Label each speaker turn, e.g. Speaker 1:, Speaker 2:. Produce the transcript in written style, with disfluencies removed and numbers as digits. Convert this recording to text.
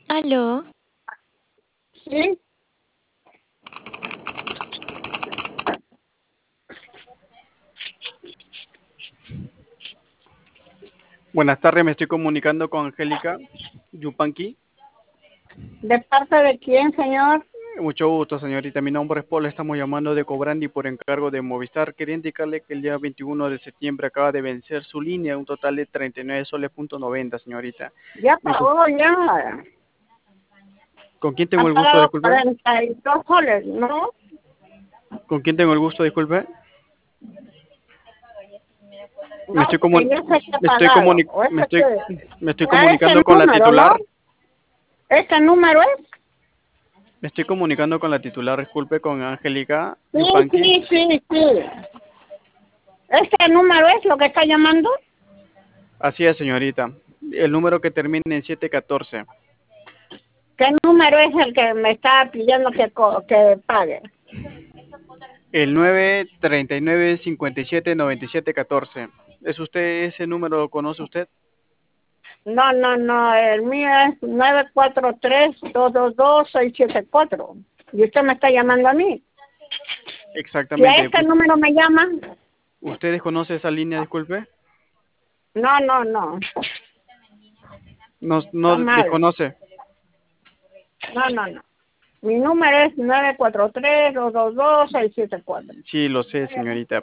Speaker 1: Aló,
Speaker 2: Sí,
Speaker 3: Buenas tardes, me estoy comunicando con Angélica Yupanqui.
Speaker 2: ¿de parte de quién, señor?
Speaker 3: Mucho gusto, señorita. Mi nombre es Paul. Estamos llamando de Cobrandi por encargo de Movistar. Quería indicarle que el día 21 de septiembre acaba de vencer su línea, un total de 39 soles punto 90, señorita.
Speaker 2: Ya
Speaker 3: Me gu-
Speaker 2: pagó, ya.
Speaker 3: ¿Con quién tengo
Speaker 2: Han
Speaker 3: el gusto?
Speaker 2: pagado
Speaker 3: Disculpe.
Speaker 2: 42 soles, ¿no?
Speaker 3: ¿Con quién tengo el gusto? Disculpe. Me
Speaker 2: No,
Speaker 3: estoy
Speaker 2: que
Speaker 3: comun-
Speaker 2: ya se haya
Speaker 3: me estoy
Speaker 2: pagado.
Speaker 3: comuni-
Speaker 2: O ese que...
Speaker 3: me estoy
Speaker 2: A ese
Speaker 3: comunicando con la
Speaker 2: número, ¿no?
Speaker 3: titular.
Speaker 2: ¿Ese número es?
Speaker 3: Me estoy comunicando con la titular, disculpe, con Angélica
Speaker 2: Sí,
Speaker 3: Yupanqui.
Speaker 2: sí, sí, sí. ¿Ese número es lo que está llamando?
Speaker 3: Así es, señorita. El número que termina en 714.
Speaker 2: ¿Qué número es el que me está pidiendo que pague?
Speaker 3: El 939-57-97-14. ¿Es usted ese número? ¿Lo conoce usted?
Speaker 2: No, no, no, el mío es 943-222-674. Y usted me está llamando a mí. Si a
Speaker 3: Exactamente.
Speaker 2: este número me llaman,
Speaker 3: ¿Usted desconoce esa línea, disculpe?
Speaker 2: no, no, no.
Speaker 3: No,
Speaker 2: Está
Speaker 3: no
Speaker 2: mal.
Speaker 3: desconoce.
Speaker 2: No, no, no. Mi número es 943-222-674.
Speaker 3: Sí, lo sé, señorita.